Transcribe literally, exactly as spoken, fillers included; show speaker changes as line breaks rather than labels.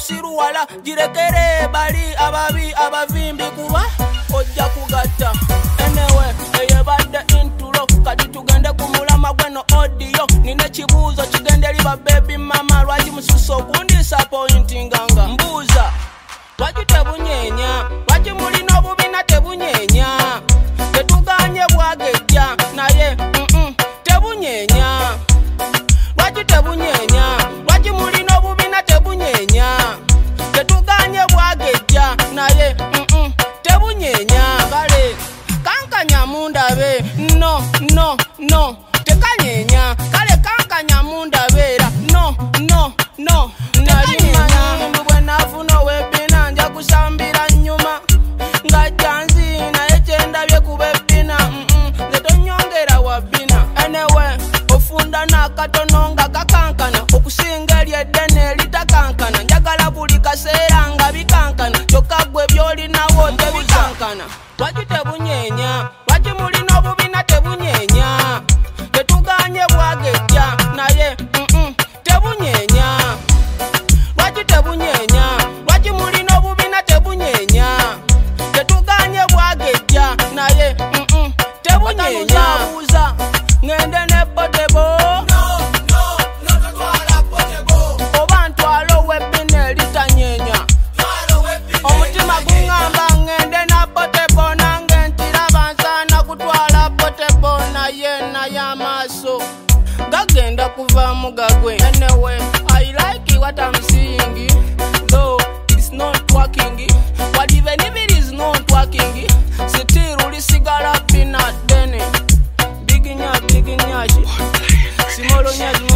siruwala jirekere bali ababi abavimbi kuba ojja kugatta anyway eyebadde intulo kati tugende kumulama gweno audio nine kibuuzo kigende liba baby mama lwaki mususo okundisappointinganga mbuuza lwaki tebunyenya lwaki mulina obubina tebunyenya tetuganye bwagejja naye mm-mm, tebunyenya lwaki tebunyenya lwaki mulina obubina tebunyenya tetuganye bwagejja naye mm-mm, tebunyenya kale kankanya mundabe no no no tekanyenya kale kankanya mundabeera no no no tekanyenya mbwe nafuna webina nja kusambira nyuma ngajanzi naye kyendabye kubebina zetonyongera wabina anyway ofunda nakatono nga kakankana okusinga eryeddene litakankana njagala buli kaseera nga bikankana kyokka gwe byolinawo tebikankana lwaki tebunyenya lwaki mulina obubina tebunyenya tetuganye bwagejja naye mm-mm, tebunyenya lwaki tebunyenya lwaki mulina obubina tebunyenya tetuganye bwagejja naye mm-mm, tebunyenya buuza ngende ne potebo oba ntwala owebina eritanyenya omutima guŋŋamba ngende na potebo nange ntiraba nsaana kutwala potebo naye naye amaaso gagenda kuvaamu gagwe anyway I like what I'm seeing though it's not working but even if it is not working still ulisigala peanut dene big nya big nya simolo nya